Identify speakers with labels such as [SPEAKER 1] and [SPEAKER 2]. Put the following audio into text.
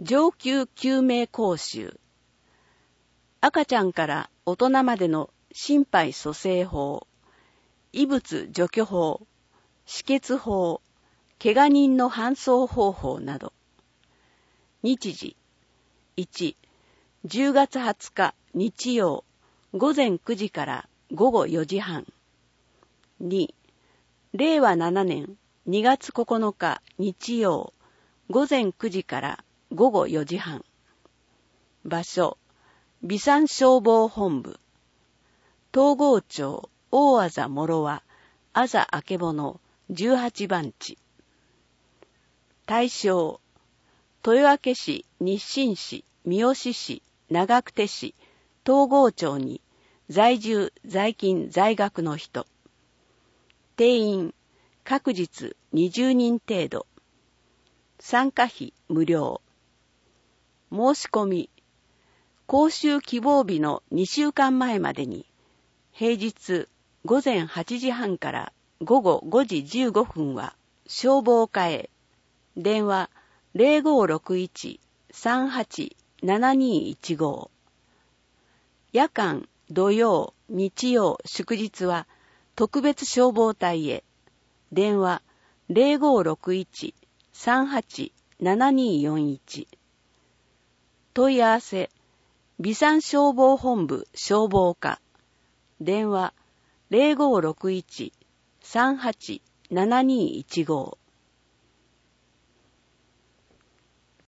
[SPEAKER 1] 上級救命講習。赤ちゃんから大人までの心肺蘇生法、異物除去法、止血法、怪我人の搬送方法など。日時。1、10月20日日曜、午前9時から午後4時半。2、令和7年2月9日日曜、午前9時から午後4時半。場所、備産消防本部。東郷町大字諸和あざあけぼの18番地。対象、豊明市、日清市、三好市、長久手市、東郷町に在住、在勤、在学の人。定員、各日20人程度。参加費無料。申し込み、講習希望日の2週間前までに、平日午前8時半から午後5時15分は消防課へ。電話 0561-387215。夜間、土曜、日曜、祝日は特別消防隊へ。電話 0561-387241。問い合わせ、備産消防本部消防課。電話 0561-387215。